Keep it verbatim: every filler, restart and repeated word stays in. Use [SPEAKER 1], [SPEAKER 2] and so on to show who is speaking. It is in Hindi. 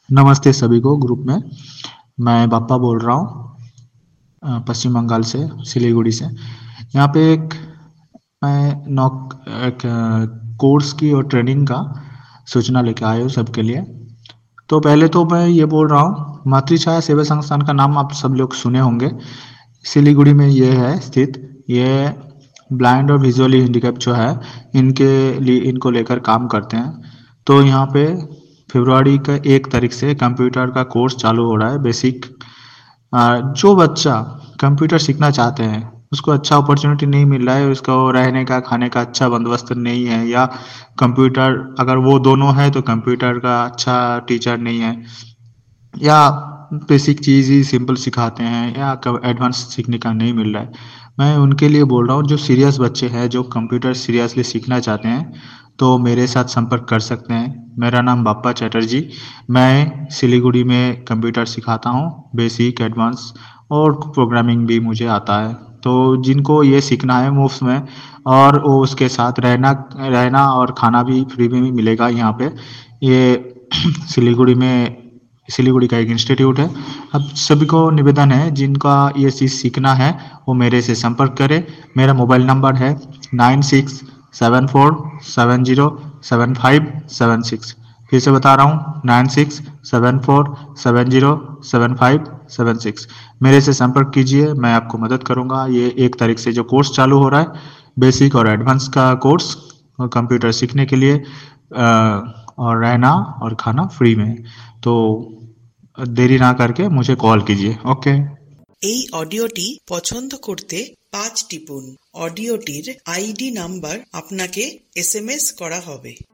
[SPEAKER 1] नमस्ते सभी को ग्रुप में। मैं बाप्पा बोल रहा हूँ अ, पश्चिम बंगाल से, सिलीगुड़ी से। यहाँ पे एक मैं नौक एक अ, कोर्स की और ट्रेनिंग का सूचना लेके आया हूँ सबके लिए। तो पहले तो मैं ये बोल रहा हूँ, मातृछाया सेवा संस्थान का नाम आप सब लोग सुने होंगे। सिलीगुड़ी में ये है स्थित। ये ब्लाइंड और विजुअली हैंडिकैप जो है, इनके लिए इनको लेकर काम करते हैं। तो यहाँ पे फरवरी का एक तारीख से कंप्यूटर का कोर्स चालू हो रहा है, बेसिक। जो बच्चा कंप्यूटर सीखना चाहते हैं उसको अच्छा अपॉर्चुनिटी नहीं मिल रहा है, उसको रहने का खाने का अच्छा बंदोबस्त नहीं है, या कंप्यूटर अगर वो दोनों है तो कंप्यूटर का अच्छा टीचर नहीं है, या बेसिक चीज़ ही सिंपल सिखाते हैं, या एडवांस सीखने का नहीं मिल रहा है। मैं उनके लिए बोल रहा हूँ, जो सीरियस बच्चे हैं जो कंप्यूटर सीरियसली सीखना चाहते हैं तो मेरे साथ संपर्क कर सकते हैं। मेरा नाम बाप्पा चैटर्जी। मैं सिलीगुड़ी में कंप्यूटर सिखाता हूँ, बेसिक, एडवांस और प्रोग्रामिंग भी मुझे आता है। तो जिनको ये सीखना है मुफ्त में, और वो उसके साथ रहना रहना और खाना भी फ्री में भी मिलेगा यहाँ पे। ये सिलीगुड़ी में सिलीगुड़ी का एक इंस्टीट्यूट है। अब सभी को निवेदन है, जिनका ये चीज़ सीखना है वो मेरे से संपर्क करें। मेरा मोबाइल नंबर है nine six seven four seven zero seven five seven six. फिर से बता रहा हूँ, nine six seven four seven zero seven five seven six. मेरे से संपर्क कीजिए, मैं आपको मदद करूँगा। ये एक तारीख से जो कोर्स चालू हो रहा है, बेसिक और एडवांस का कोर्स, कंप्यूटर सीखने के लिए, अ, और रहना और खाना फ्री में। तो देरी ना करके मुझे कॉल कीजिए। ओके।
[SPEAKER 2] এই অডিওটি পছন্দ করতে পাঁচ টিপুন। অডিওটির আইডি নাম্বার আপনাকে এসএমএস করা হবে।